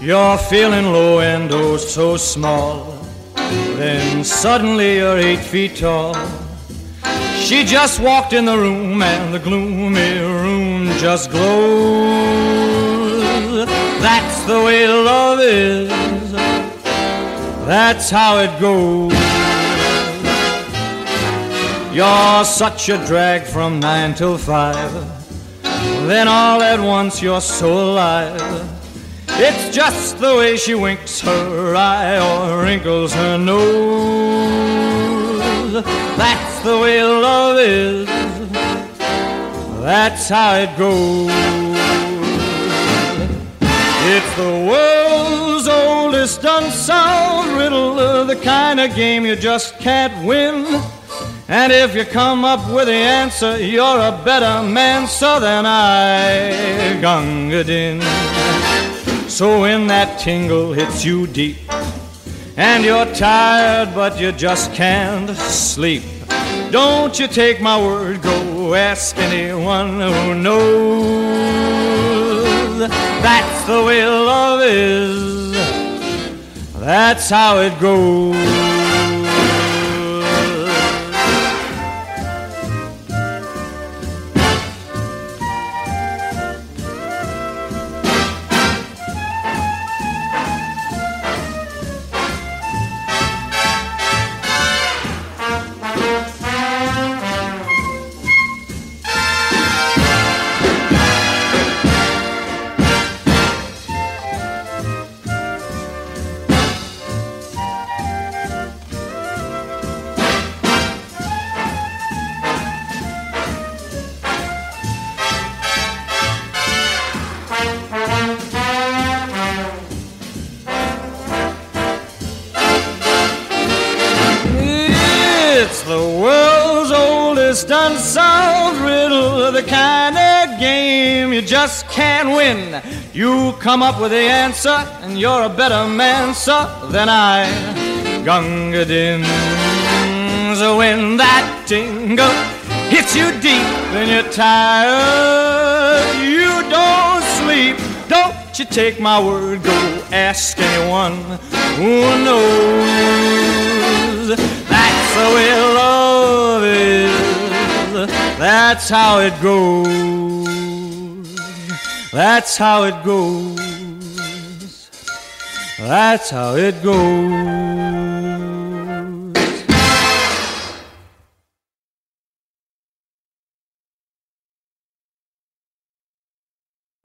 You're feeling low and oh so small. Then suddenly you're 8 feet tall. She just walked in the room and the gloomy room just glows. That's the way love is. That's how it goes. You're such a drag from 9 till 5. Then all at once you're so alive. It's just the way she winks her eye or wrinkles her nose. That's the way love is. That's how it goes. It's the world's oldest unsolved riddle, the kind of game you just can't win. And if you come up with the answer, you're a better man, so than I, Gunga Din. So when that tingle hits you deep, and you're tired but you just can't sleep, don't you take my word, go ask anyone who knows. That's the way love is. That's how it goes. Unsolved riddle, the kind of game you just can't win. You come up with the answer and you're a better man, so than I, Gunga Din. So when that tingle hits you deep and you're tired, you don't sleep. Don't you take my word, go ask anyone who knows. That's the way love is. That's how it goes. That's how it goes. That's how it goes.